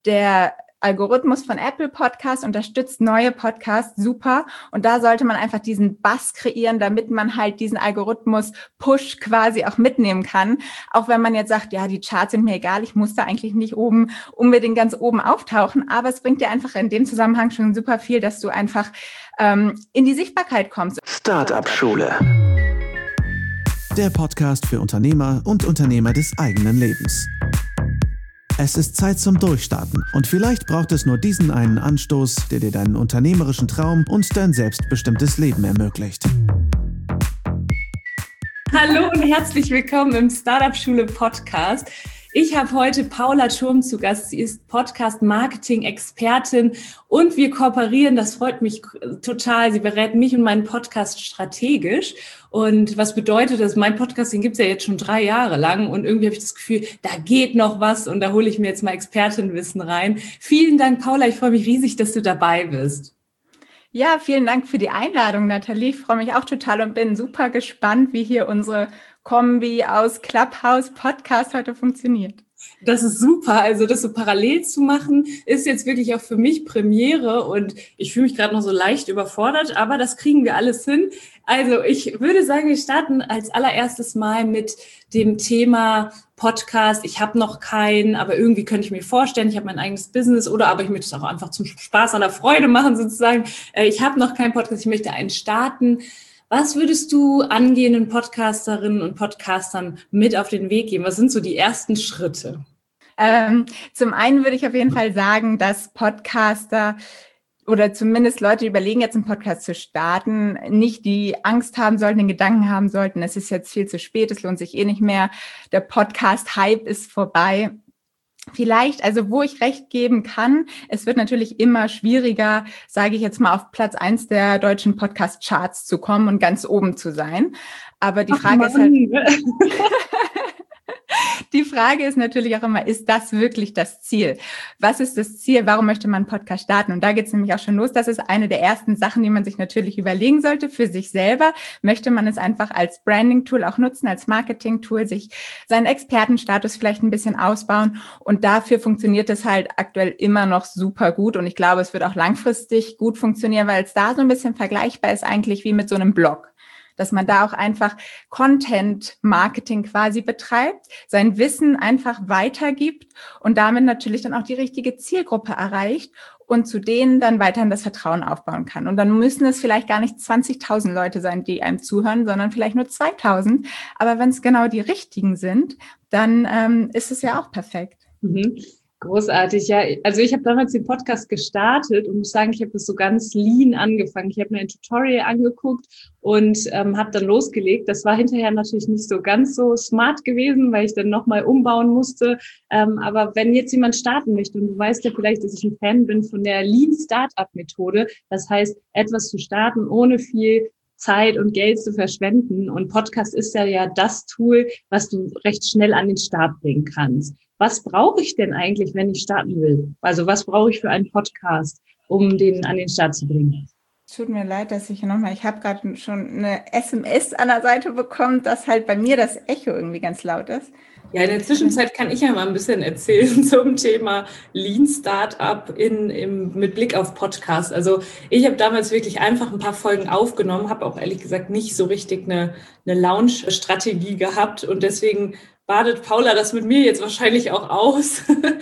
der Algorithmus von Apple Podcasts unterstützt neue Podcasts super. Und da sollte man einfach diesen Buzz kreieren, damit man halt diesen Algorithmus-Push quasi auch mitnehmen kann. Auch wenn man jetzt sagt, ja, die Charts sind mir egal, ich muss da eigentlich nicht unbedingt ganz oben auftauchen. Aber es bringt dir einfach in dem Zusammenhang schon super viel, dass du einfach in die Sichtbarkeit kommst. Startup-Schule. Der Podcast für Unternehmer und Unternehmer des eigenen Lebens. Es ist Zeit zum Durchstarten und vielleicht braucht es nur diesen einen Anstoß, der dir deinen unternehmerischen Traum und dein selbstbestimmtes Leben ermöglicht. Hallo und herzlich willkommen im Startup-Schule Podcast. Ich habe heute Paula Thurm zu Gast. Sie ist Podcast-Marketing-Expertin und wir kooperieren. Das freut mich total. Sie berät mich und meinen Podcast strategisch. Und was bedeutet das? Mein Podcast, den gibt es ja jetzt schon 3 Jahre lang und irgendwie habe ich das Gefühl, da geht noch was und da hole ich mir jetzt mal Expertenwissen rein. Vielen Dank, Paula. Ich freue mich riesig, dass du dabei bist. Ja, vielen Dank für die Einladung, Nathalie. Ich freue mich auch total und bin super gespannt, wie hier unsere Kombi aus Clubhouse Podcast heute funktioniert. Das ist super. Also das so parallel zu machen, ist jetzt wirklich auch für mich Premiere und ich fühle mich gerade noch so leicht überfordert, aber das kriegen wir alles hin. Also ich würde sagen, wir starten als allererstes mal mit dem Thema Podcast. Ich habe noch keinen, aber irgendwie könnte ich mir vorstellen, ich habe mein eigenes Business oder aber ich möchte es auch einfach zum Spaß an der Freude machen sozusagen. Ich habe noch keinen Podcast, ich möchte einen starten. Was würdest du angehenden Podcasterinnen und Podcastern mit auf den Weg geben? Was sind so die ersten Schritte? Zum einen würde ich auf jeden Fall sagen, dass Podcaster oder zumindest Leute, die überlegen, jetzt einen Podcast zu starten, nicht die Angst haben sollten, den Gedanken haben sollten, es ist jetzt viel zu spät, es lohnt sich eh nicht mehr, der Podcast-Hype ist vorbei. Vielleicht, also wo ich recht geben kann, es wird natürlich immer schwieriger, sage ich jetzt mal, auf Platz 1 der deutschen Podcast-Charts zu kommen und ganz oben zu sein. Aber die Frage ist halt, die Frage ist natürlich auch immer, ist das wirklich das Ziel? Was ist das Ziel? Warum möchte man einen Podcast starten? Und da geht es nämlich auch schon los. Das ist eine der ersten Sachen, die man sich natürlich überlegen sollte für sich selber. Möchte man es einfach als Branding-Tool auch nutzen, als Marketing-Tool, sich seinen Expertenstatus vielleicht ein bisschen ausbauen? Und dafür funktioniert es halt aktuell immer noch super gut. Und ich glaube, es wird auch langfristig gut funktionieren, weil es da so ein bisschen vergleichbar ist eigentlich wie mit so einem Blog. Dass man da auch einfach Content-Marketing quasi betreibt, sein Wissen einfach weitergibt und damit natürlich dann auch die richtige Zielgruppe erreicht und zu denen dann weiterhin das Vertrauen aufbauen kann. Und dann müssen es vielleicht gar nicht 20.000 Leute sein, die einem zuhören, sondern vielleicht nur 2.000. Aber wenn es genau die richtigen sind, dann ist es ja auch perfekt. Mhm. Großartig, ja. Also ich habe damals den Podcast gestartet und muss sagen, ich habe das so ganz lean angefangen. Ich habe mir ein Tutorial angeguckt und habe dann losgelegt. Das war hinterher natürlich nicht so ganz so smart gewesen, weil ich dann nochmal umbauen musste. Aber wenn jetzt jemand starten möchte, und du weißt ja vielleicht, dass ich ein Fan bin von der Lean-Startup-Methode, das heißt, etwas zu starten, ohne viel Zeit und Geld zu verschwenden. Und Podcast ist ja das Tool, was du recht schnell an den Start bringen kannst. Was brauche ich denn eigentlich, wenn ich starten will? Also was brauche ich für einen Podcast, um den an den Start zu bringen? Tut mir leid, dass ich habe gerade schon eine SMS an der Seite bekommen, dass halt bei mir das Echo irgendwie ganz laut ist. Ja, in der Zwischenzeit kann ich ja mal ein bisschen erzählen zum Thema Lean Startup mit Blick auf Podcast. Also ich habe damals wirklich einfach ein paar Folgen aufgenommen, habe auch ehrlich gesagt nicht so richtig eine Launch-Strategie gehabt und deswegen badet Paula das mit mir jetzt wahrscheinlich auch aus,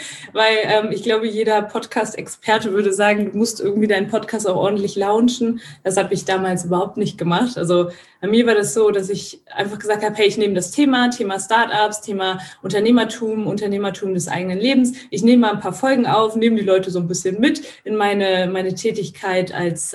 weil ich glaube, jeder Podcast-Experte würde sagen, du musst irgendwie deinen Podcast auch ordentlich launchen. Das habe ich damals überhaupt nicht gemacht. Also bei mir war das so, dass ich einfach gesagt habe, hey, ich nehme das Thema Startups, Thema Unternehmertum des eigenen Lebens. Ich nehme mal ein paar Folgen auf, nehme die Leute so ein bisschen mit in meine Tätigkeit als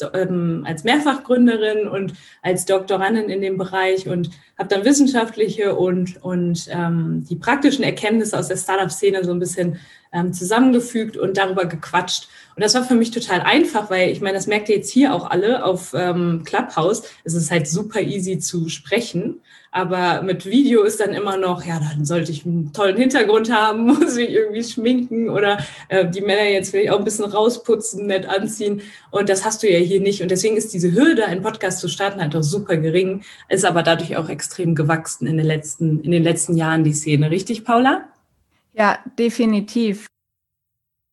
Mehrfachgründerin und als Doktorandin in dem Bereich und habe dann wissenschaftliche und die praktischen Erkenntnisse aus der Startup-Szene so ein bisschen zusammengefügt und darüber gequatscht. Und das war für mich total einfach, weil ich meine, das merkt ihr jetzt hier auch alle auf Clubhouse. Es ist halt super easy zu sprechen, aber mit Video ist dann immer noch, ja, dann sollte ich einen tollen Hintergrund haben, muss mich irgendwie schminken oder die Männer jetzt vielleicht auch ein bisschen rausputzen, nett anziehen. Und das hast du ja hier nicht. Und deswegen ist diese Hürde, einen Podcast zu starten, halt auch super gering, ist aber dadurch auch extrem gewachsen in den letzten Jahren die Szene. Richtig, Paula? Ja, definitiv.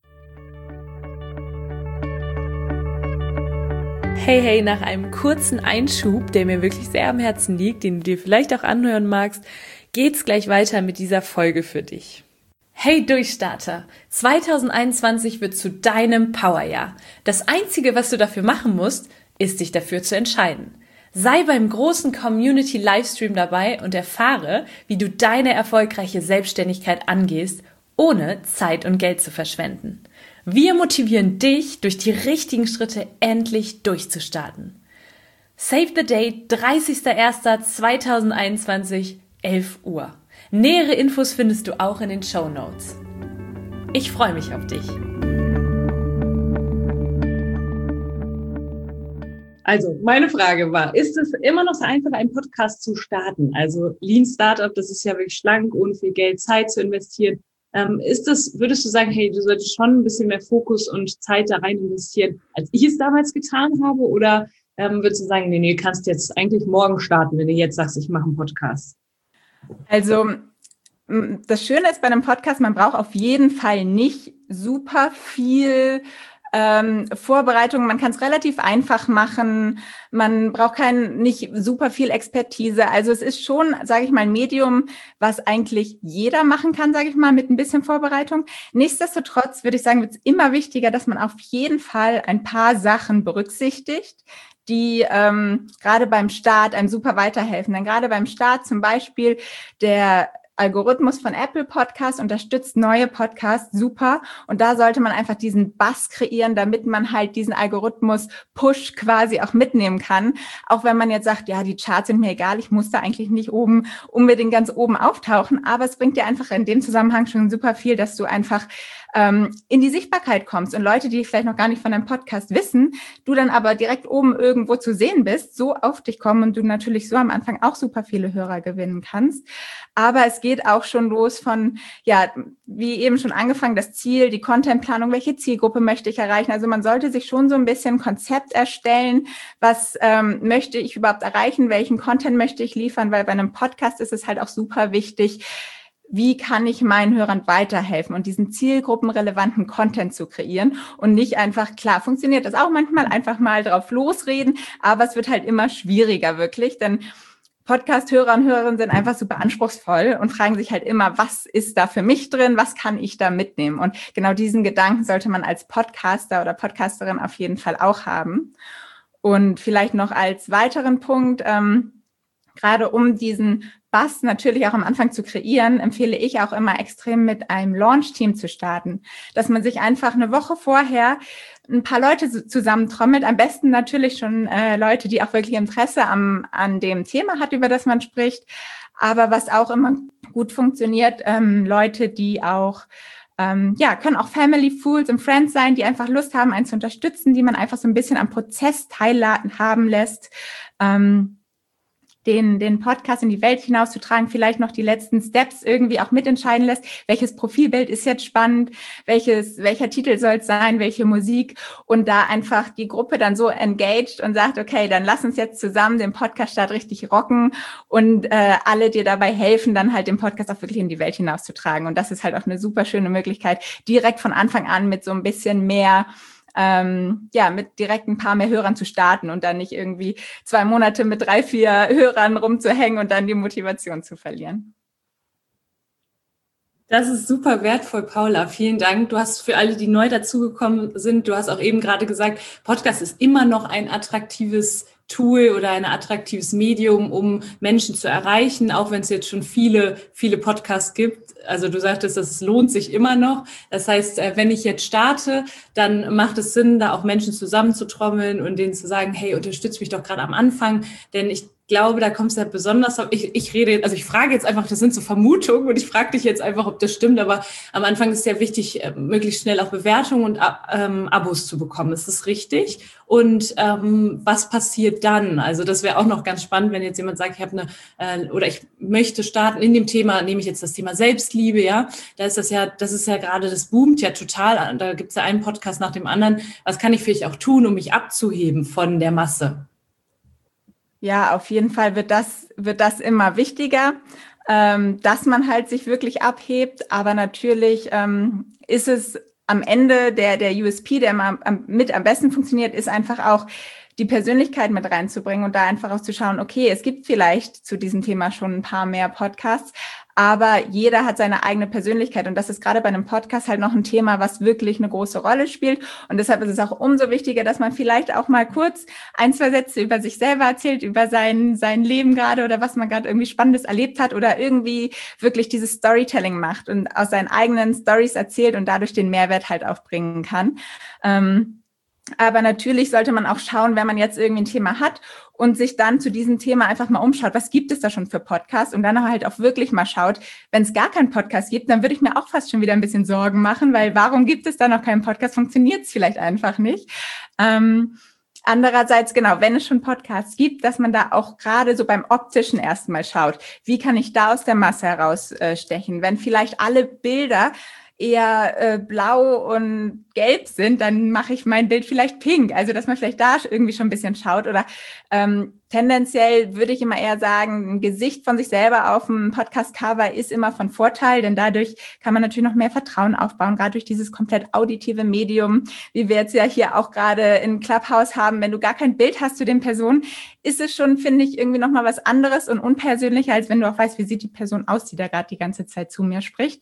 Hey, nach einem kurzen Einschub, der mir wirklich sehr am Herzen liegt, den du dir vielleicht auch anhören magst, geht's gleich weiter mit dieser Folge für dich. Hey Durchstarter, 2021 wird zu deinem Powerjahr. Das Einzige, was du dafür machen musst, ist dich dafür zu entscheiden. Sei beim großen Community-Livestream dabei und erfahre, wie du deine erfolgreiche Selbstständigkeit angehst, ohne Zeit und Geld zu verschwenden. Wir motivieren dich, durch die richtigen Schritte endlich durchzustarten. Save the date, 30.01.2021, 11 Uhr. Nähere Infos findest du auch in den Shownotes. Ich freue mich auf dich. Also, meine Frage war, ist es immer noch so einfach, einen Podcast zu starten? Also Lean Startup, das ist ja wirklich schlank, ohne viel Geld, Zeit zu investieren. Würdest du sagen, hey, du solltest schon ein bisschen mehr Fokus und Zeit da rein investieren, als ich es damals getan habe? Oder würdest du sagen, nee, kannst jetzt eigentlich morgen starten, wenn du jetzt sagst, ich mache einen Podcast? Also das Schöne ist bei einem Podcast, man braucht auf jeden Fall nicht super viel Vorbereitung. Man kann es relativ einfach machen. Man braucht nicht super viel Expertise. Also es ist schon, sage ich mal, ein Medium, was eigentlich jeder machen kann, sage ich mal, mit ein bisschen Vorbereitung. Nichtsdestotrotz würde ich sagen, wird es immer wichtiger, dass man auf jeden Fall ein paar Sachen berücksichtigt, die gerade beim Start einem super weiterhelfen. Denn gerade beim Start zum Beispiel der Algorithmus von Apple Podcasts unterstützt neue Podcasts super. Und da sollte man einfach diesen Buzz kreieren, damit man halt diesen Algorithmus-Push quasi auch mitnehmen kann. Auch wenn man jetzt sagt, ja, die Charts sind mir egal, ich muss da eigentlich nicht unbedingt ganz oben auftauchen. Aber es bringt dir einfach in dem Zusammenhang schon super viel, dass du einfach in die Sichtbarkeit kommst und Leute, die vielleicht noch gar nicht von deinem Podcast wissen, du dann aber direkt oben irgendwo zu sehen bist, so auf dich kommen und du natürlich so am Anfang auch super viele Hörer gewinnen kannst. Aber es geht auch schon los von, ja, wie eben schon angefangen, das Ziel, die Contentplanung, welche Zielgruppe möchte ich erreichen? Also man sollte sich schon so ein bisschen ein Konzept erstellen, was möchte ich überhaupt erreichen, welchen Content möchte ich liefern, weil bei einem Podcast ist es halt auch super wichtig, wie kann ich meinen Hörern weiterhelfen und diesen zielgruppenrelevanten Content zu kreieren und nicht einfach, klar, funktioniert das auch manchmal, einfach mal drauf losreden, aber es wird halt immer schwieriger wirklich, denn Podcast-Hörer und Hörerinnen sind einfach super anspruchsvoll und fragen sich halt immer, was ist da für mich drin, was kann ich da mitnehmen? Und genau diesen Gedanken sollte man als Podcaster oder Podcasterin auf jeden Fall auch haben. Und vielleicht noch als weiteren Punkt, gerade um diesen Buzz natürlich auch am Anfang zu kreieren, empfehle ich auch immer extrem mit einem Launch-Team zu starten, dass man sich einfach eine Woche vorher ein paar Leute zusammentrommelt, am besten natürlich schon Leute, die auch wirklich Interesse an dem Thema hat, über das man spricht, aber was auch immer gut funktioniert, Leute, die auch können auch Family, Fools und Friends sein, die einfach Lust haben, einen zu unterstützen, die man einfach so ein bisschen am Prozess teilhaben lässt, den Podcast in die Welt hinauszutragen, vielleicht noch die letzten Steps irgendwie auch mitentscheiden lässt. Welches Profilbild ist jetzt spannend? Welcher Titel soll es sein? Welche Musik? Und da einfach die Gruppe dann so engaged und sagt, okay, dann lass uns jetzt zusammen den Podcast-Start richtig rocken und alle dir dabei helfen, dann halt den Podcast auch wirklich in die Welt hinauszutragen. Und das ist halt auch eine super schöne Möglichkeit, direkt von Anfang an mit so ein bisschen mehr mit direkt ein paar mehr Hörern zu starten und dann nicht irgendwie 2 Monate mit 3, 4 Hörern rumzuhängen und dann die Motivation zu verlieren. Das ist super wertvoll, Paula. Vielen Dank. Du hast für alle, die neu dazugekommen sind, du hast auch eben gerade gesagt, Podcast ist immer noch ein attraktives Tool oder ein attraktives Medium, um Menschen zu erreichen, auch wenn es jetzt schon viele Podcasts gibt. Also du sagtest, es lohnt sich immer noch. Das heißt, wenn ich jetzt starte, dann macht es Sinn, da auch Menschen zusammenzutrommeln und denen zu sagen, hey, unterstützt mich doch gerade am Anfang, denn ich glaube, da kommt es ja besonders auf. Ich frage jetzt einfach, das sind so Vermutungen und ich frage dich jetzt einfach, ob das stimmt, aber am Anfang ist es ja wichtig, möglichst schnell auch Bewertungen und Abos zu bekommen. Ist das richtig? Und was passiert dann? Also das wäre auch noch ganz spannend, wenn jetzt jemand sagt, ich möchte starten in dem Thema, nehme ich jetzt das Thema Selbstliebe, ja, das ist ja gerade, das boomt ja total, da gibt es ja einen Podcast nach dem anderen. Was kann ich vielleicht auch tun, um mich abzuheben von der Masse? Ja, auf jeden Fall wird das immer wichtiger, dass man halt sich wirklich abhebt. Aber natürlich ist es am Ende der USP, der am besten funktioniert, ist einfach auch die Persönlichkeit mit reinzubringen und da einfach auch zu schauen, okay, es gibt vielleicht zu diesem Thema schon ein paar mehr Podcasts, aber jeder hat seine eigene Persönlichkeit und das ist gerade bei einem Podcast halt noch ein Thema, was wirklich eine große Rolle spielt und deshalb ist es auch umso wichtiger, dass man vielleicht auch mal kurz 1, 2 Sätze über sich selber erzählt, über sein Leben gerade oder was man gerade irgendwie Spannendes erlebt hat oder irgendwie wirklich dieses Storytelling macht und aus seinen eigenen Stories erzählt und dadurch den Mehrwert halt auch bringen kann. Aber natürlich sollte man auch schauen, wenn man jetzt irgendwie ein Thema hat und sich dann zu diesem Thema einfach mal umschaut, was gibt es da schon für Podcasts und dann halt auch wirklich mal schaut, wenn es gar keinen Podcast gibt, dann würde ich mir auch fast schon wieder ein bisschen Sorgen machen, weil warum gibt es da noch keinen Podcast? Funktioniert es vielleicht einfach nicht. Andererseits, genau, wenn es schon Podcasts gibt, dass man da auch gerade so beim Optischen erstmal schaut, wie kann ich da aus der Masse herausstechen? Wenn vielleicht alle Bilder eher blau und gelb sind, dann mache ich mein Bild vielleicht pink. Also, dass man vielleicht da irgendwie schon ein bisschen schaut. Oder tendenziell würde ich immer eher sagen, ein Gesicht von sich selber auf dem Podcast-Cover ist immer von Vorteil, denn dadurch kann man natürlich noch mehr Vertrauen aufbauen, gerade durch dieses komplett auditive Medium, wie wir jetzt ja hier auch gerade in Clubhouse haben. Wenn du gar kein Bild hast zu den Personen, ist es schon, finde ich, irgendwie nochmal was anderes und unpersönlicher, als wenn du auch weißt, wie sieht die Person aus, die da gerade die ganze Zeit zu mir spricht.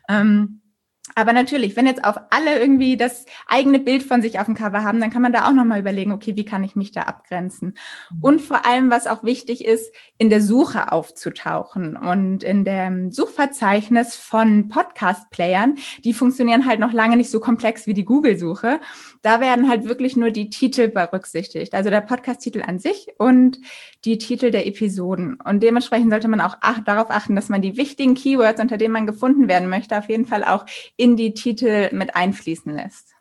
Aber natürlich, wenn jetzt auf alle irgendwie das eigene Bild von sich auf dem Cover haben, dann kann man da auch nochmal überlegen, okay, wie kann ich mich da abgrenzen? Und vor allem, was auch wichtig ist, in der Suche aufzutauchen und in dem Suchverzeichnis von Podcast-Playern, die funktionieren halt noch lange nicht so komplex wie die Google-Suche. Da werden halt wirklich nur die Titel berücksichtigt, also der Podcast-Titel an sich und die Titel der Episoden. Und dementsprechend sollte man auch darauf achten, dass man die wichtigen Keywords, unter denen man gefunden werden möchte, auf jeden Fall auch in die Titel mit einfließen lässt.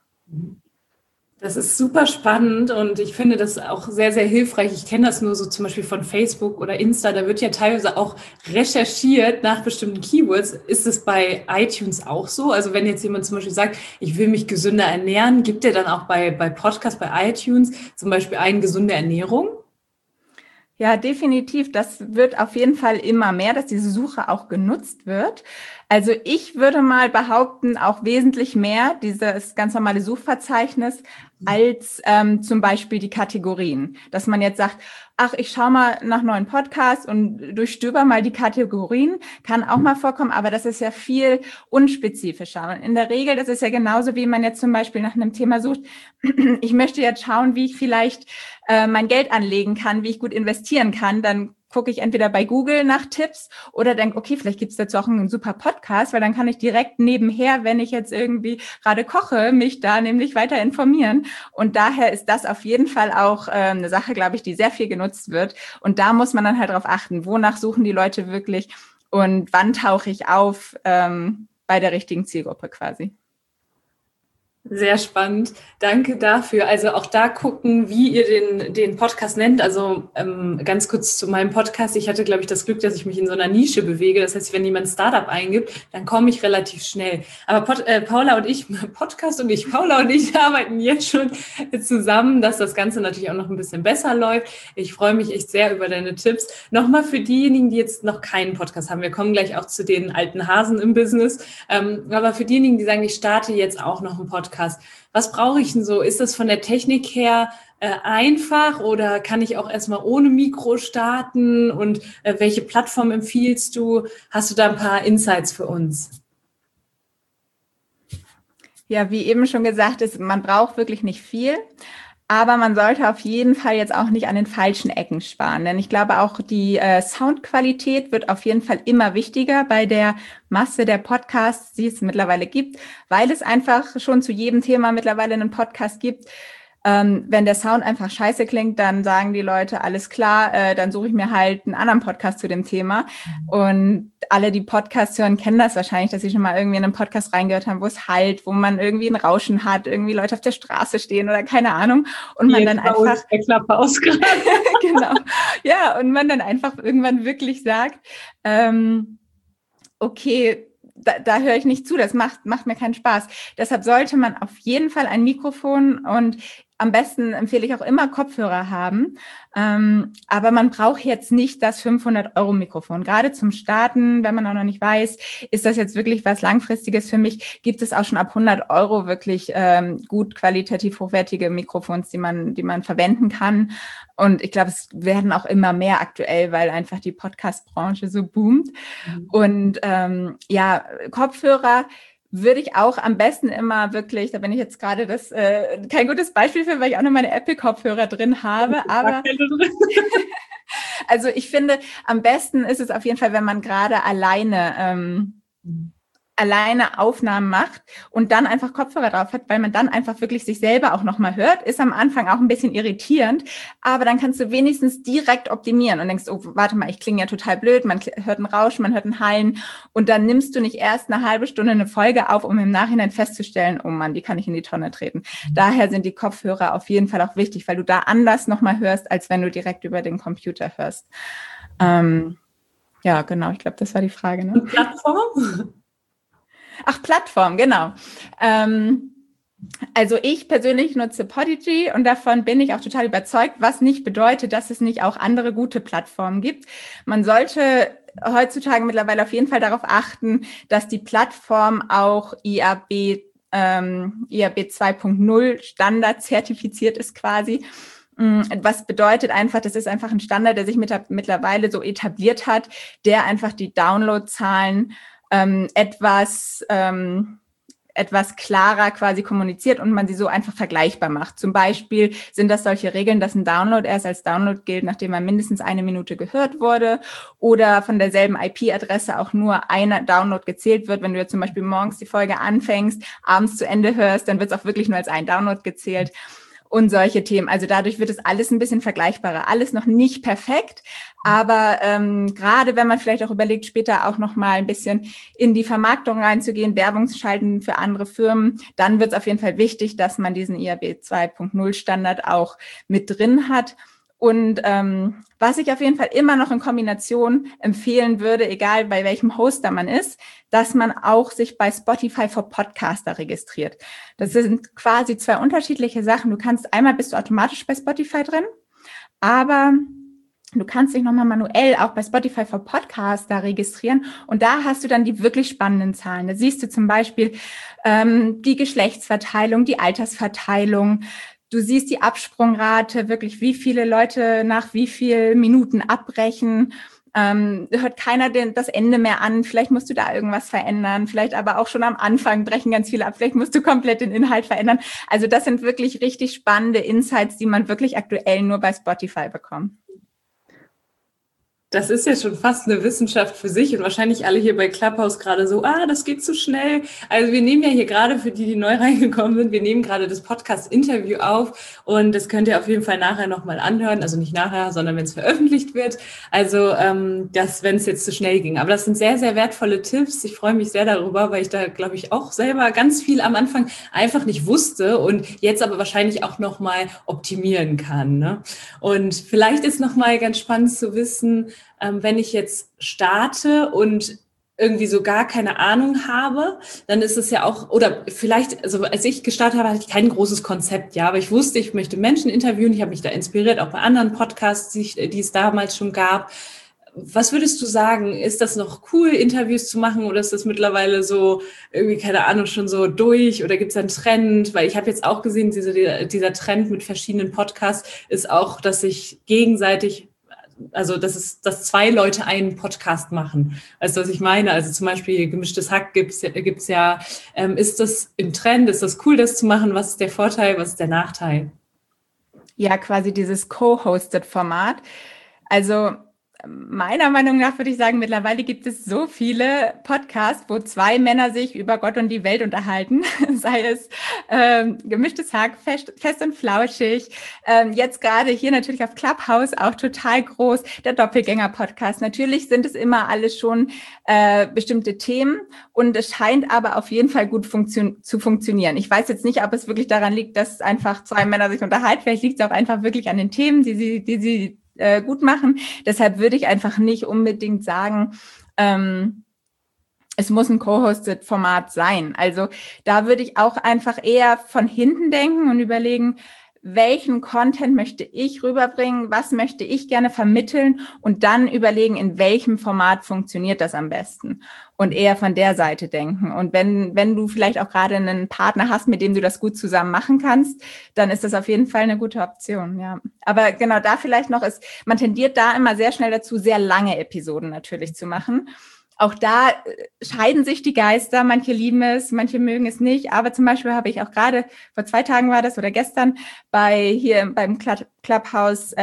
Das ist super spannend und ich finde das auch sehr, sehr hilfreich. Ich kenne das nur so zum Beispiel von Facebook oder Insta, da wird ja teilweise auch recherchiert nach bestimmten Keywords. Ist es bei iTunes auch so? Also wenn jetzt jemand zum Beispiel sagt, ich will mich gesünder ernähren, gibt er dann auch bei Podcast, bei iTunes zum Beispiel eine gesunde Ernährung? Ja, definitiv. Das wird auf jeden Fall immer mehr, dass diese Suche auch genutzt wird. Also ich würde mal behaupten, auch wesentlich mehr dieses ganz normale Suchverzeichnis als zum Beispiel die Kategorien. Dass man jetzt sagt, ach, ich schaue mal nach neuen Podcasts und durchstöber mal die Kategorien, kann auch mal vorkommen, aber das ist ja viel unspezifischer. Und in der Regel, das ist ja genauso, wie man jetzt zum Beispiel nach einem Thema sucht, ich möchte jetzt schauen, wie ich vielleicht mein Geld anlegen kann, wie ich gut investieren kann, dann gucke ich entweder bei Google nach Tipps oder denke, okay, vielleicht gibt es dazu auch einen super Podcast, weil dann kann ich direkt nebenher, wenn ich jetzt irgendwie gerade koche, mich da nämlich weiter informieren. Und daher ist das auf jeden Fall auch eine Sache, glaube ich, die sehr viel genutzt wird. Und da muss man dann halt drauf achten, wonach suchen die Leute wirklich und wann tauche ich auf bei der richtigen Zielgruppe quasi. Sehr spannend. Danke dafür. Also auch da gucken, wie ihr den Podcast nennt. Also ganz kurz zu meinem Podcast. Ich hatte, glaube ich, das Glück, dass ich mich in so einer Nische bewege. Das heißt, wenn jemand Startup eingibt, dann komme ich relativ schnell. Aber Paula und ich arbeiten jetzt schon zusammen, dass das Ganze natürlich auch noch ein bisschen besser läuft. Ich freue mich echt sehr über deine Tipps. Nochmal für diejenigen, die jetzt noch keinen Podcast haben. Wir kommen gleich auch zu den alten Hasen im Business. Aber für diejenigen, die sagen, ich starte jetzt auch noch einen Podcast. Was brauche ich denn so? Ist das von der Technik her einfach oder kann ich auch erstmal ohne Mikro starten? Und welche Plattform empfiehlst du? Hast du da ein paar Insights für uns? Ja, wie eben schon gesagt ist, man braucht wirklich nicht viel. Aber man sollte auf jeden Fall jetzt auch nicht an den falschen Ecken sparen. Denn ich glaube, auch die Soundqualität wird auf jeden Fall immer wichtiger bei der Masse der Podcasts, die es mittlerweile gibt, weil es einfach schon zu jedem Thema mittlerweile einen Podcast gibt. Wenn der Sound einfach scheiße klingt, dann sagen die Leute, alles klar, dann suche ich mir halt einen anderen Podcast zu dem Thema. Und alle, die Podcasts hören, kennen das wahrscheinlich, dass sie schon mal irgendwie in einen Podcast reingehört haben, wo es halt, wo man irgendwie ein Rauschen hat, irgendwie Leute auf der Straße stehen oder keine Ahnung. Und man dann einfach... Genau. Ja, und man dann einfach irgendwann wirklich sagt, okay, da höre ich nicht zu, das macht mir keinen Spaß. Deshalb sollte man auf jeden Fall ein Mikrofon und am besten empfehle ich auch immer Kopfhörer haben. Aber man braucht jetzt nicht das 500-Euro-Mikrofon. Gerade zum Starten, wenn man auch noch nicht weiß, ist das jetzt wirklich was Langfristiges für mich, gibt es auch schon ab 100 Euro wirklich gut qualitativ hochwertige Mikrofons, die man verwenden kann. Und ich glaube, es werden auch immer mehr aktuell, weil einfach die Podcast-Branche so boomt. Und Kopfhörer würde ich auch am besten immer wirklich, da bin ich jetzt gerade kein gutes Beispiel für, weil ich auch noch meine Apple-Kopfhörer drin habe, aber also ich finde, am besten ist es auf jeden Fall, wenn man gerade alleine Aufnahmen macht und dann einfach Kopfhörer drauf hat, weil man dann einfach wirklich sich selber auch nochmal hört. Ist am Anfang auch ein bisschen irritierend, aber dann kannst du wenigstens direkt optimieren und denkst, oh, warte mal, ich klinge ja total blöd, man hört einen Rauschen, man hört einen Hallen und dann nimmst du nicht erst eine halbe Stunde eine Folge auf, um im Nachhinein festzustellen, oh Mann, die kann ich in die Tonne treten. Daher sind die Kopfhörer auf jeden Fall auch wichtig, weil du da anders nochmal hörst, als wenn du direkt über den Computer hörst. Ja, genau, ich glaube, das war die Frage. Ne? Und Plattform? Ach, Plattform, genau. Also ich persönlich nutze Podigy und davon bin ich auch total überzeugt, was nicht bedeutet, dass es nicht auch andere gute Plattformen gibt. Man sollte heutzutage mittlerweile auf jeden Fall darauf achten, dass die Plattform auch IAB 2.0 Standard zertifiziert ist quasi. Was bedeutet einfach, das ist einfach ein Standard, der sich mittlerweile so etabliert hat, der einfach die Downloadzahlen etwas klarer quasi kommuniziert und man sie so einfach vergleichbar macht. Zum Beispiel sind das solche Regeln, dass ein Download erst als Download gilt, nachdem er mindestens 1 Minute gehört wurde oder von derselben IP-Adresse auch nur ein Download gezählt wird. Wenn du jetzt zum Beispiel morgens die Folge anfängst, abends zu Ende hörst, dann wird es auch wirklich nur als ein Download gezählt. Und solche Themen. Also dadurch wird es alles ein bisschen vergleichbarer. Alles noch nicht perfekt, aber gerade wenn man vielleicht auch überlegt, später auch noch mal ein bisschen in die Vermarktung reinzugehen, Werbung zu schalten für andere Firmen, dann wird es auf jeden Fall wichtig, dass man diesen IAB 2.0 Standard auch mit drin hat. Und was ich auf jeden Fall immer noch in Kombination empfehlen würde, egal bei welchem Hoster man ist, dass man auch sich bei Spotify for Podcaster registriert. Das sind quasi 2 unterschiedliche Sachen. Bist du automatisch bei Spotify drin, aber du kannst dich nochmal manuell auch bei Spotify for Podcaster registrieren und da hast du dann die wirklich spannenden Zahlen. Da siehst du zum Beispiel die Geschlechtsverteilung, die Altersverteilung. Du siehst die Absprungrate, wirklich wie viele Leute nach wie vielen Minuten abbrechen. Hört keiner das Ende mehr an. Vielleicht musst du da irgendwas verändern. Vielleicht aber auch schon am Anfang brechen ganz viele ab. Vielleicht musst du komplett den Inhalt verändern. Also das sind wirklich richtig spannende Insights, die man wirklich aktuell nur bei Spotify bekommt. Das ist ja schon fast eine Wissenschaft für sich und wahrscheinlich alle hier bei Clubhouse gerade so, das geht zu schnell. Also wir nehmen ja hier gerade für die neu reingekommen sind, wir nehmen gerade das Podcast-Interview auf und das könnt ihr auf jeden Fall nachher nochmal anhören. Also nicht nachher, sondern wenn es veröffentlicht wird. Also wenn es jetzt zu schnell ging. Aber das sind sehr, sehr wertvolle Tipps. Ich freue mich sehr darüber, weil ich da, glaube ich, auch selber ganz viel am Anfang einfach nicht wusste und jetzt aber wahrscheinlich auch nochmal optimieren kann. Ne? Und vielleicht ist nochmal ganz spannend zu wissen, wenn ich jetzt starte und irgendwie so gar keine Ahnung habe, dann ist es ja auch, oder vielleicht, also als ich gestartet habe, hatte ich kein großes Konzept, ja, aber ich wusste, ich möchte Menschen interviewen, ich habe mich da inspiriert, auch bei anderen Podcasts, die es damals schon gab. Was würdest du sagen, ist das noch cool, Interviews zu machen oder ist das mittlerweile so irgendwie, keine Ahnung, schon so durch oder gibt es einen Trend? Weil ich habe jetzt auch gesehen, dieser Trend mit verschiedenen Podcasts ist auch, dass sich gegenseitig dass 2 Leute einen Podcast machen. Weißt du, was ich meine? Also zum Beispiel Gemischtes Hack gibt's ja. Ist das im Trend? Ist das cool, das zu machen? Was ist der Vorteil? Was ist der Nachteil? Ja, quasi dieses Co-Hosted-Format. Also meiner Meinung nach würde ich sagen, mittlerweile gibt es so viele Podcasts, wo 2 Männer sich über Gott und die Welt unterhalten, sei es Gemischtes Hack, fest und flauschig, jetzt gerade hier natürlich auf Clubhouse auch total groß, der Doppelgänger-Podcast. Natürlich sind es immer alles schon bestimmte Themen und es scheint aber auf jeden Fall gut zu funktionieren. Ich weiß jetzt nicht, ob es wirklich daran liegt, dass einfach 2 Männer sich unterhalten, vielleicht liegt es auch einfach wirklich an den Themen, die sie gut machen. Deshalb würde ich einfach nicht unbedingt sagen, es muss ein Co-Hosted-Format sein. Also da würde ich auch einfach eher von hinten denken und überlegen, welchen Content möchte ich rüberbringen, was möchte ich gerne vermitteln und dann überlegen, in welchem Format funktioniert das am besten und eher von der Seite denken. Und wenn du vielleicht auch gerade einen Partner hast, mit dem du das gut zusammen machen kannst, dann ist das auf jeden Fall eine gute Option, ja. Aber genau da vielleicht noch man tendiert da immer sehr schnell dazu, sehr lange Episoden natürlich zu machen. Auch da scheiden sich die Geister. Manche lieben es, manche mögen es nicht. Aber zum Beispiel habe ich auch gerade, vor 2 Tagen war das oder gestern, beim Clubhouse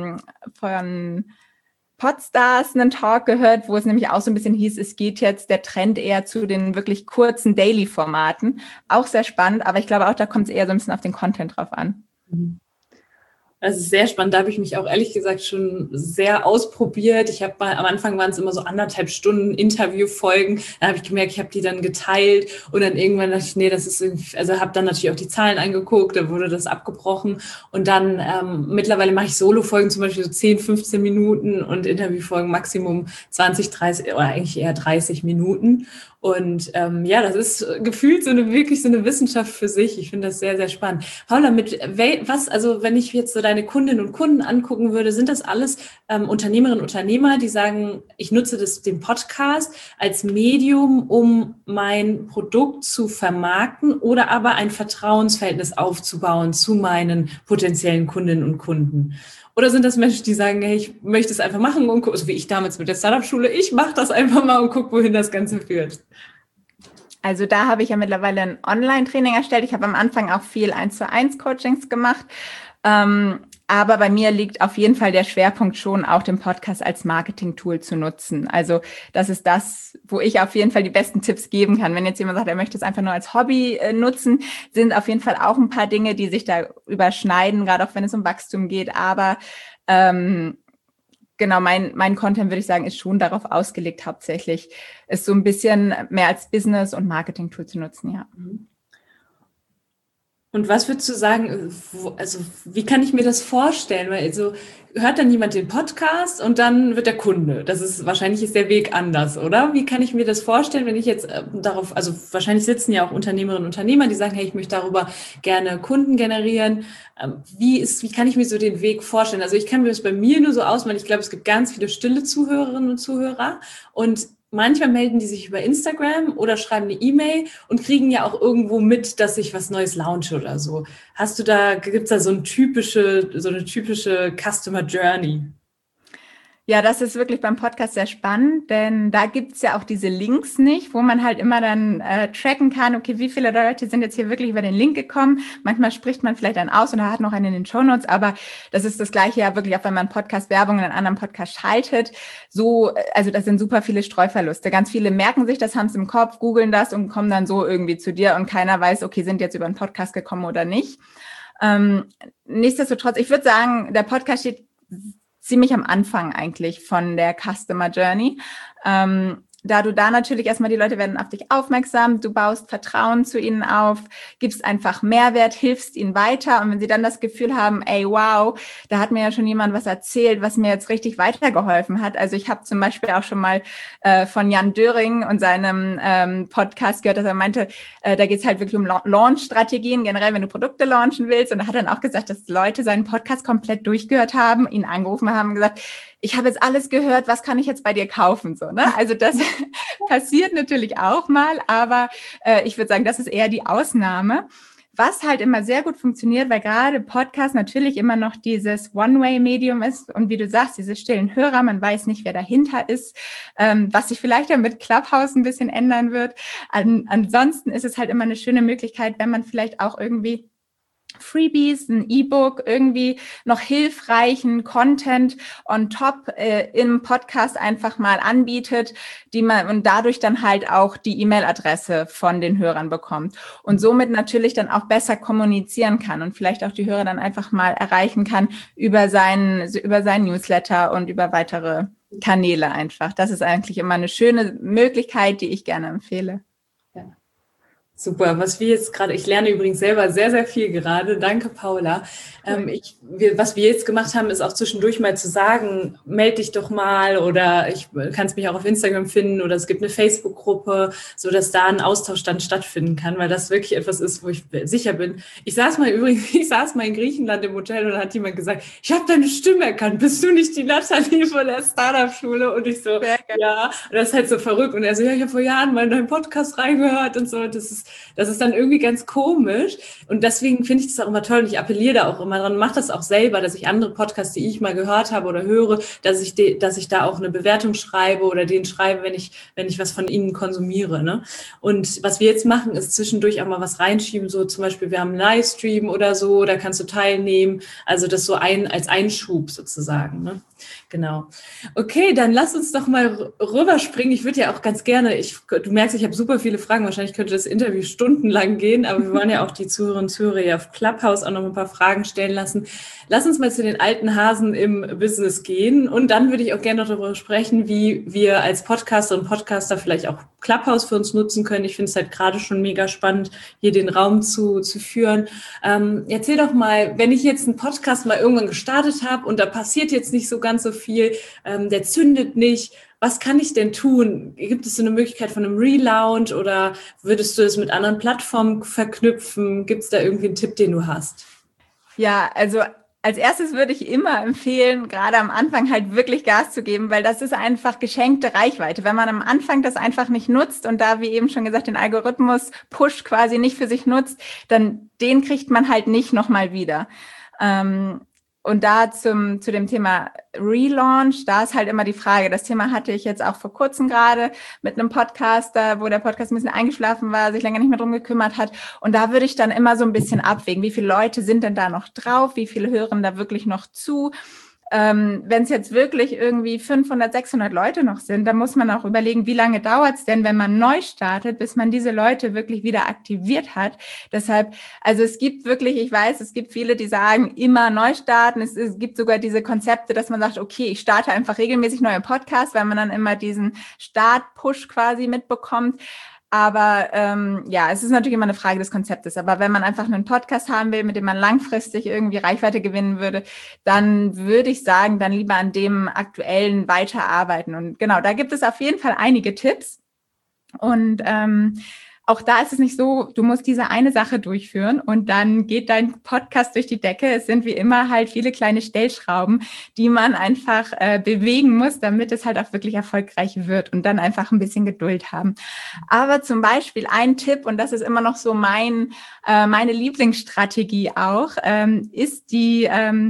von Podstars einen Talk gehört, wo es nämlich auch so ein bisschen hieß, es geht jetzt der Trend eher zu den wirklich kurzen Daily-Formaten. Auch sehr spannend, aber ich glaube auch, da kommt es eher so ein bisschen auf den Content drauf an. Das ist sehr spannend. Da habe ich mich auch ehrlich gesagt schon sehr ausprobiert. Am Anfang waren es immer so 1,5 Stunden Interviewfolgen. Da habe ich gemerkt, ich habe die dann geteilt und dann irgendwann dachte ich, nee, das ist irgendwie, also habe dann natürlich auch die Zahlen angeguckt, da wurde das abgebrochen und dann mittlerweile mache ich Solo-Folgen zum Beispiel so 10, 15 Minuten und Interviewfolgen Maximum 20, 30 oder eigentlich eher 30 Minuten. Und das ist gefühlt wirklich so eine Wissenschaft für sich. Ich finde das sehr, sehr spannend. Paula, wenn ich jetzt so deine Kundinnen und Kunden angucken würde, sind das alles Unternehmerinnen und Unternehmer, die sagen, ich nutze den Podcast als Medium, um mein Produkt zu vermarkten oder aber ein Vertrauensverhältnis aufzubauen zu meinen potenziellen Kundinnen und Kunden? Oder sind das Menschen, die sagen, hey, ich möchte es einfach machen und so wie ich damals mit der Startup-Schule, ich mache das einfach mal und gucke, wohin das Ganze führt? Also da habe ich ja mittlerweile ein Online-Training erstellt. Ich habe am Anfang auch viel 1:1 Coachings gemacht. Aber bei mir liegt auf jeden Fall der Schwerpunkt schon, auch den Podcast als Marketing-Tool zu nutzen. Also das ist das, wo ich auf jeden Fall die besten Tipps geben kann. Wenn jetzt jemand sagt, er möchte es einfach nur als Hobby nutzen, sind auf jeden Fall auch ein paar Dinge, die sich da überschneiden, gerade auch wenn es um Wachstum geht. Aber genau, mein Content, würde ich sagen, ist schon darauf ausgelegt, hauptsächlich es so ein bisschen mehr als Business- und Marketing-Tool zu nutzen, ja. Und was würdest du sagen, wie kann ich mir das vorstellen? Weil hört dann jemand den Podcast und dann wird der Kunde. Wahrscheinlich ist der Weg anders, oder? Wie kann ich mir das vorstellen, wenn ich jetzt wahrscheinlich sitzen ja auch Unternehmerinnen und Unternehmer, die sagen, hey, ich möchte darüber gerne Kunden generieren. Wie kann ich mir so den Weg vorstellen? Also ich kann mir das bei mir nur so ausmalen. Ich glaube, es gibt ganz viele stille Zuhörerinnen und Zuhörer und manchmal melden die sich über Instagram oder schreiben eine E-Mail und kriegen ja auch irgendwo mit, dass ich was Neues launche oder so. Gibt's da so eine typische Customer Journey? Ja, das ist wirklich beim Podcast sehr spannend, denn da gibt's ja auch diese Links nicht, wo man halt immer dann tracken kann, okay, wie viele Leute sind jetzt hier wirklich über den Link gekommen. Manchmal spricht man vielleicht einen aus und er hat noch einen in den Shownotes, aber das ist das Gleiche ja wirklich auch, wenn man Podcast-Werbung in einen anderen Podcast schaltet. Also das sind super viele Streuverluste. Ganz viele merken sich das, haben es im Kopf, googeln das und kommen dann so irgendwie zu dir und keiner weiß, okay, sind jetzt über einen Podcast gekommen oder nicht. Nichtsdestotrotz, ich würde sagen, der Podcast steht ziemlich am Anfang eigentlich von der Customer Journey. Da du da natürlich erstmal, die Leute werden auf dich aufmerksam, du baust Vertrauen zu ihnen auf, gibst einfach Mehrwert, hilfst ihnen weiter und wenn sie dann das Gefühl haben, ey, wow, da hat mir ja schon jemand was erzählt, was mir jetzt richtig weitergeholfen hat. Also ich habe zum Beispiel auch schon mal von Jan Döring und seinem Podcast gehört, dass er meinte, da geht es halt wirklich um Launch-Strategien, generell, wenn du Produkte launchen willst. Und er hat dann auch gesagt, dass Leute seinen Podcast komplett durchgehört haben, ihn angerufen haben und gesagt, ich habe jetzt alles gehört, was kann ich jetzt bei dir kaufen? So, ne? Also das passiert natürlich auch mal, aber ich würde sagen, das ist eher die Ausnahme. Was halt immer sehr gut funktioniert, weil gerade Podcast natürlich immer noch dieses One-Way-Medium ist und wie du sagst, diese stillen Hörer, man weiß nicht, wer dahinter ist, was sich vielleicht ja mit Clubhouse ein bisschen ändern wird. Ansonsten ist es halt immer eine schöne Möglichkeit, wenn man vielleicht auch irgendwie Freebies, ein E-Book, irgendwie noch hilfreichen Content on top im Podcast einfach mal anbietet, und dadurch dann halt auch die E-Mail-Adresse von den Hörern bekommt und somit natürlich dann auch besser kommunizieren kann und vielleicht auch die Hörer dann einfach mal erreichen kann über seinen Newsletter und über weitere Kanäle einfach. Das ist eigentlich immer eine schöne Möglichkeit, die ich gerne empfehle. Super, was wir jetzt gerade, ich lerne übrigens selber sehr, sehr viel gerade. Danke, Paula. Was wir jetzt gemacht haben, ist auch zwischendurch mal zu sagen, melde dich doch mal oder ich kannst mich auch auf Instagram finden oder es gibt eine Facebook-Gruppe, so dass da ein Austausch dann stattfinden kann, weil das wirklich etwas ist, wo ich sicher bin. Ich saß mal in Griechenland im Hotel und da hat jemand gesagt, ich habe deine Stimme erkannt, bist du nicht die Nathalie von der Startup-Schule? Und ich so, ja, und das ist halt so verrückt. Und er so, ja, ich habe vor Jahren mal in deinen Podcast reingehört und so. Das ist dann irgendwie ganz komisch und deswegen finde ich das auch immer toll und ich appelliere da auch immer dran, mache das auch selber, dass ich andere Podcasts, die ich mal gehört habe oder höre, dass ich da auch eine Bewertung schreibe oder denen schreibe, wenn ich was von ihnen konsumiere. Ne? Und was wir jetzt machen, ist zwischendurch auch mal was reinschieben, so zum Beispiel, wir haben einen Livestream oder so, da kannst du teilnehmen, also das so als Einschub sozusagen. Ne? Genau. Okay, dann lass uns doch mal rüberspringen. Ich würde ja auch ganz gerne, du merkst, ich habe super viele Fragen, wahrscheinlich könnte das Interview stundenlang gehen, aber wir wollen ja auch die Zuhörerinnen und Zuhörer ja auf Clubhouse auch noch ein paar Fragen stellen lassen. Lass uns mal zu den alten Hasen im Business gehen und dann würde ich auch gerne noch darüber sprechen, wie wir als Podcaster und Podcaster vielleicht auch Clubhouse für uns nutzen können. Ich finde es halt gerade schon mega spannend, hier den Raum zu führen. Erzähl doch mal, wenn ich jetzt einen Podcast mal irgendwann gestartet habe und da passiert jetzt nicht so ganz so viel, der zündet nicht, was kann ich denn tun? Gibt es so eine Möglichkeit von einem Relaunch oder würdest du es mit anderen Plattformen verknüpfen? Gibt es da irgendwie einen Tipp, den du hast? Ja, also als erstes würde ich immer empfehlen, gerade am Anfang halt wirklich Gas zu geben, weil das ist einfach geschenkte Reichweite. Wenn man am Anfang das einfach nicht nutzt und da, wie eben schon gesagt, den Algorithmus-Push quasi nicht für sich nutzt, dann den kriegt man halt nicht nochmal wieder. Und da zu dem Thema Relaunch, da ist halt immer die Frage, das Thema hatte ich jetzt auch vor kurzem gerade mit einem Podcaster, wo der Podcast ein bisschen eingeschlafen war, sich länger nicht mehr drum gekümmert hat. Und da würde ich dann immer so ein bisschen abwägen, wie viele Leute sind denn da noch drauf, wie viele hören da wirklich noch zu. Wenn es jetzt wirklich irgendwie 500, 600 Leute noch sind, dann muss man auch überlegen, wie lange dauert es denn, wenn man neu startet, bis man diese Leute wirklich wieder aktiviert hat. Deshalb, also es gibt wirklich, ich weiß, es gibt viele, die sagen, immer neu starten. Es gibt sogar diese Konzepte, dass man sagt, okay, ich starte einfach regelmäßig neue Podcasts, weil man dann immer diesen Start-Push quasi mitbekommt. Aber ja, es ist natürlich immer eine Frage des Konzeptes. Aber wenn man einfach einen Podcast haben will, mit dem man langfristig irgendwie Reichweite gewinnen würde, dann würde ich sagen, dann lieber an dem aktuellen weiterarbeiten. Und genau, da gibt es auf jeden Fall einige Tipps. Und auch da ist es nicht so, du musst diese eine Sache durchführen und dann geht dein Podcast durch die Decke. Es sind wie immer halt viele kleine Stellschrauben, die man einfach bewegen muss, damit es halt auch wirklich erfolgreich wird und dann einfach ein bisschen Geduld haben. Aber zum Beispiel ein Tipp, und das ist immer noch so meine Lieblingsstrategie auch, ist die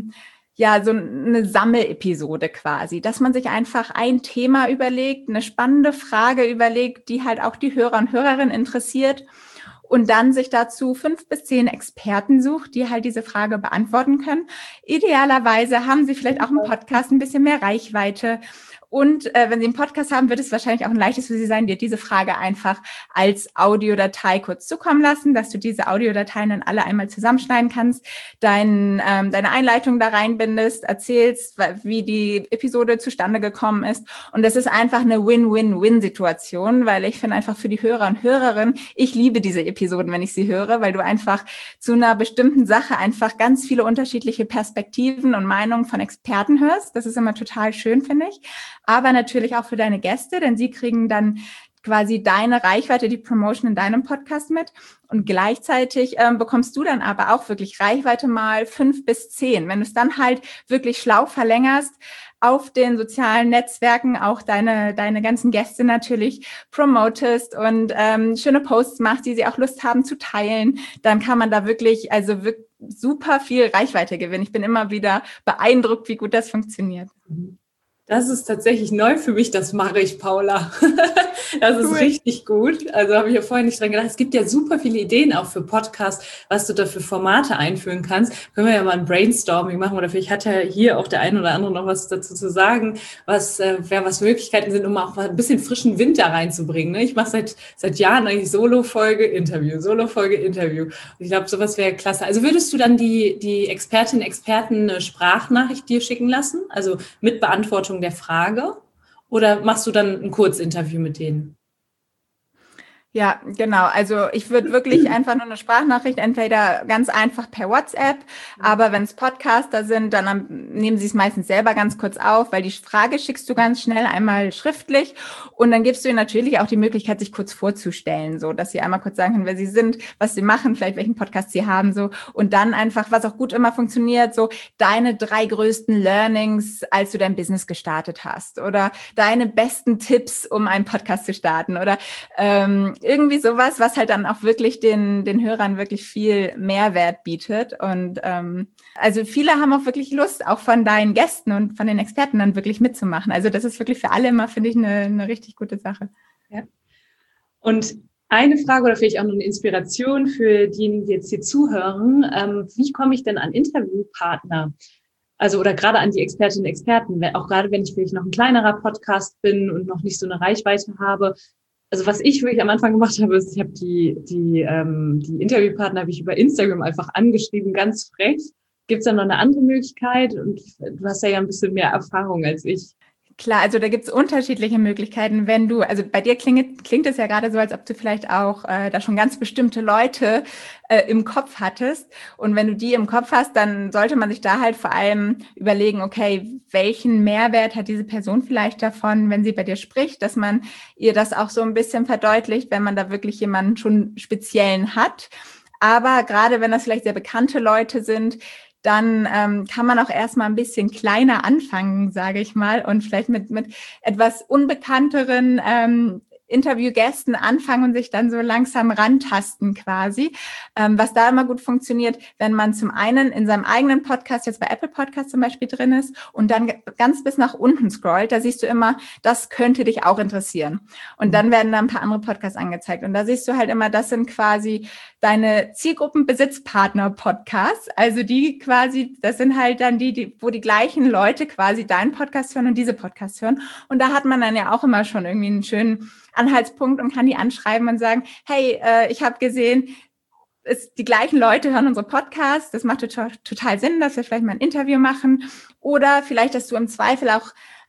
ja, so eine Sammelepisode quasi, dass man sich einfach ein Thema überlegt, eine spannende Frage überlegt, die halt auch die Hörer und Hörerinnen interessiert und dann sich dazu 5 bis 10 Experten sucht, die halt diese Frage beantworten können. Idealerweise haben sie vielleicht auch im Podcast ein bisschen mehr Reichweite. Und wenn Sie einen Podcast haben, wird es wahrscheinlich auch ein leichtes für Sie sein, dir diese Frage einfach als Audiodatei kurz zukommen lassen, dass du diese Audiodateien dann alle einmal zusammenschneiden kannst, deine Einleitung da reinbindest, erzählst, wie die Episode zustande gekommen ist. Und das ist einfach eine Win-Win-Win-Situation, weil ich finde einfach für die Hörer und Hörerinnen, ich liebe diese Episoden, wenn ich sie höre, weil du einfach zu einer bestimmten Sache einfach ganz viele unterschiedliche Perspektiven und Meinungen von Experten hörst. Das ist immer total schön, finde ich. Aber natürlich auch für deine Gäste, denn sie kriegen dann quasi deine Reichweite, die Promotion in deinem Podcast mit. Und gleichzeitig bekommst du dann aber auch wirklich Reichweite mal 5 bis 10. Wenn du es dann halt wirklich schlau verlängerst, auf den sozialen Netzwerken auch deine ganzen Gäste natürlich promotest und schöne Posts machst, die sie auch Lust haben zu teilen, dann kann man da wirklich super viel Reichweite gewinnen. Ich bin immer wieder beeindruckt, wie gut das funktioniert. Das ist tatsächlich neu für mich, das mache ich, Paula. Das ist richtig gut. Also habe ich ja vorher nicht dran gedacht. Es gibt ja super viele Ideen auch für Podcasts, was du da für Formate einführen kannst. Können wir ja mal ein Brainstorming machen oder vielleicht hat ja hier auch der ein oder andere noch was dazu zu sagen, was Möglichkeiten sind, um auch mal ein bisschen frischen Wind da reinzubringen. Ne? Ich mache seit Jahren eigentlich Solo-Folge, Interview. Und ich glaube, sowas wäre klasse. Also würdest du dann die Expertinnen, Experten eine Sprachnachricht dir schicken lassen? Also mit Beantwortung der Frage? Oder machst du dann ein Kurzinterview mit denen? Ja, genau. Also ich würde wirklich einfach nur eine Sprachnachricht, entweder ganz einfach per WhatsApp, aber wenn es Podcaster sind, dann nehmen sie es meistens selber ganz kurz auf, weil die Frage schickst du ganz schnell einmal schriftlich und dann gibst du ihnen natürlich auch die Möglichkeit, sich kurz vorzustellen, so dass sie einmal kurz sagen können, wer sie sind, was sie machen, vielleicht welchen Podcast sie haben, so und dann einfach, was auch gut immer funktioniert, so deine 3 größten Learnings, als du dein Business gestartet hast oder deine besten Tipps, um einen Podcast zu starten oder irgendwie sowas, was halt dann auch wirklich den Hörern wirklich viel Mehrwert bietet. Und also viele haben auch wirklich Lust, auch von deinen Gästen und von den Experten dann wirklich mitzumachen. Also das ist wirklich für alle immer, finde ich, eine richtig gute Sache. Ja. Und eine Frage oder vielleicht auch noch eine Inspiration für diejenigen, die jetzt hier zuhören. Wie komme ich denn an Interviewpartner? Also oder gerade an die Expertinnen und Experten, auch gerade wenn ich vielleicht noch ein kleinerer Podcast bin und noch nicht so eine Reichweite habe. Also was ich wirklich am Anfang gemacht habe, ist, ich habe die Interviewpartner habe ich über Instagram einfach angeschrieben, ganz frech. Gibt es da noch eine andere Möglichkeit? Und du hast ja ein bisschen mehr Erfahrung als ich. Klar, also da gibt's unterschiedliche Möglichkeiten. Wenn du, also bei dir klingt es ja gerade so, als ob du vielleicht auch da schon ganz bestimmte Leute im Kopf hattest. Und wenn du die im Kopf hast, dann sollte man sich da halt vor allem überlegen, okay, welchen Mehrwert hat diese Person vielleicht davon, wenn sie bei dir spricht, dass man ihr das auch so ein bisschen verdeutlicht, wenn man da wirklich jemanden schon Speziellen hat. Aber gerade wenn das vielleicht sehr bekannte Leute sind, dann kann man auch erstmal ein bisschen kleiner anfangen, sage ich mal, und vielleicht mit etwas unbekannteren Interviewgästen anfangen und sich dann so langsam rantasten quasi. Was da immer gut funktioniert, wenn man zum einen in seinem eigenen Podcast, jetzt bei Apple Podcast zum Beispiel drin ist und dann ganz bis nach unten scrollt, da siehst du immer, das könnte dich auch interessieren. Und dann werden da ein paar andere Podcasts angezeigt. Und da siehst du halt immer, das sind quasi deine Zielgruppenbesitzpartner-Podcasts. Also die quasi, das sind halt dann die, wo die gleichen Leute quasi deinen Podcast hören und diese Podcasts hören. Und da hat man dann ja auch immer schon irgendwie einen schönen Anhaltspunkt und kann die anschreiben und sagen, hey, ich habe gesehen, die gleichen Leute hören unsere Podcasts, das macht total Sinn, dass wir vielleicht mal ein Interview machen oder vielleicht, dass du im Zweifel auch,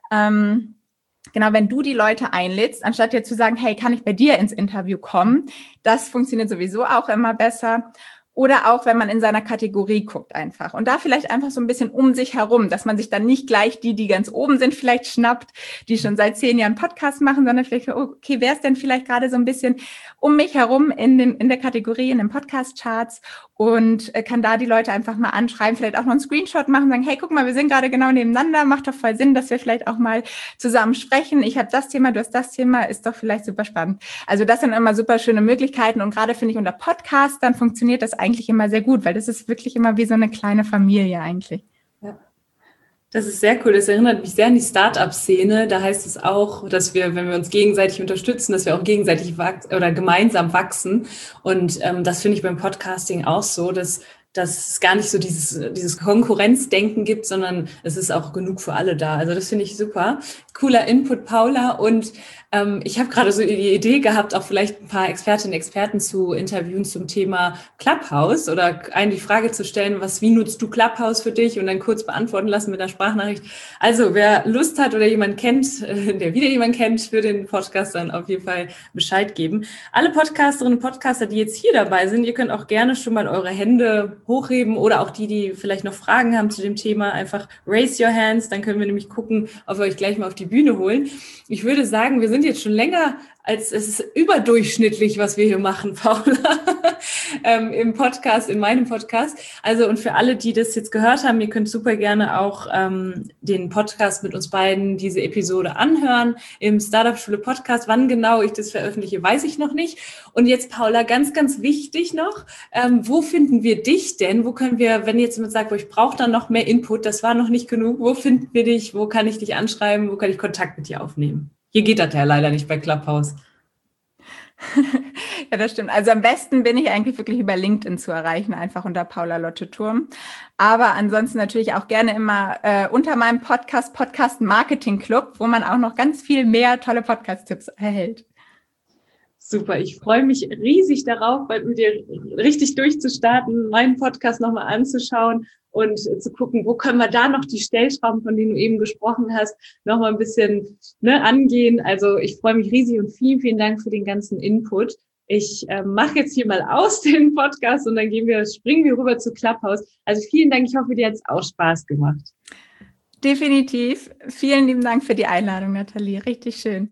genau, wenn du die Leute einlädst, anstatt dir zu sagen, hey, kann ich bei dir ins Interview kommen, das funktioniert sowieso auch immer besser. Oder auch, wenn man in seiner Kategorie guckt einfach. Und da vielleicht einfach so ein bisschen um sich herum, dass man sich dann nicht gleich die ganz oben sind, vielleicht schnappt, die schon seit 10 Jahren Podcast machen, sondern vielleicht, okay, wer ist denn vielleicht gerade so ein bisschen um mich herum in der Kategorie, in den Podcast-Charts und kann da die Leute einfach mal anschreiben, vielleicht auch noch einen Screenshot machen, sagen, hey, guck mal, wir sind gerade genau nebeneinander, macht doch voll Sinn, dass wir vielleicht auch mal zusammen sprechen. Ich habe das Thema, du hast das Thema, ist doch vielleicht super spannend. Also das sind immer super schöne Möglichkeiten und gerade finde ich unter Podcastern funktioniert das eigentlich immer sehr gut, weil das ist wirklich immer wie so eine kleine Familie eigentlich. Ja. Das ist sehr cool. Das erinnert mich sehr an die Start-up-Szene. Da heißt es auch, dass wir, wenn wir uns gegenseitig unterstützen, dass wir auch gegenseitig gemeinsam wachsen. Und das finde ich beim Podcasting auch so, dass es gar nicht so dieses Konkurrenzdenken gibt, sondern es ist auch genug für alle da. Also das finde ich super. Cooler Input, Paula. Und ich habe gerade so die Idee gehabt, auch vielleicht ein paar Expertinnen und Experten zu interviewen zum Thema Clubhouse oder einen die Frage zu stellen, wie nutzt du Clubhouse für dich und dann kurz beantworten lassen mit einer Sprachnachricht. Also wer Lust hat oder jemand kennt, der wieder jemand kennt für den Podcast, dann auf jeden Fall Bescheid geben. Alle Podcasterinnen und Podcaster, die jetzt hier dabei sind, ihr könnt auch gerne schon mal eure Hände hochheben oder auch die vielleicht noch Fragen haben zu dem Thema, einfach raise your hands, dann können wir nämlich gucken, ob wir euch gleich mal auf die Bühne holen. Ich würde sagen, wir sind jetzt schon länger, als es ist überdurchschnittlich, was wir hier machen, Paula, im Podcast, in meinem Podcast. Also und für alle, die das jetzt gehört haben, ihr könnt super gerne auch den Podcast mit uns beiden, diese Episode anhören im Startup-Schule Podcast. Wann genau ich das veröffentliche, weiß ich noch nicht. Und jetzt, Paula, ganz, ganz wichtig noch, wo finden wir dich denn? Wo können wir, wenn jetzt jemand sagt, ich brauche da noch mehr Input, das war noch nicht genug, wo finden wir dich? Wo kann ich dich anschreiben? Wo kann ich Kontakt mit dir aufnehmen? Hier geht das ja leider nicht bei Clubhouse. Ja, das stimmt. Also am besten bin ich eigentlich wirklich über LinkedIn zu erreichen, einfach unter Paula Lotte Thurm. Aber ansonsten natürlich auch gerne immer unter meinem Podcast Marketing Club, wo man auch noch ganz viel mehr tolle Podcast-Tipps erhält. Super, ich freue mich riesig darauf, bald mit dir richtig durchzustarten, meinen Podcast nochmal anzuschauen und zu gucken, wo können wir da noch die Stellschrauben, von denen du eben gesprochen hast, nochmal ein bisschen angehen. Also ich freue mich riesig und vielen, vielen Dank für den ganzen Input. Ich mache jetzt hier mal aus den Podcast und dann springen wir rüber zu Clubhouse. Also vielen Dank, ich hoffe, dir hat es auch Spaß gemacht. Definitiv. Vielen lieben Dank für die Einladung, Nathalie. Richtig schön.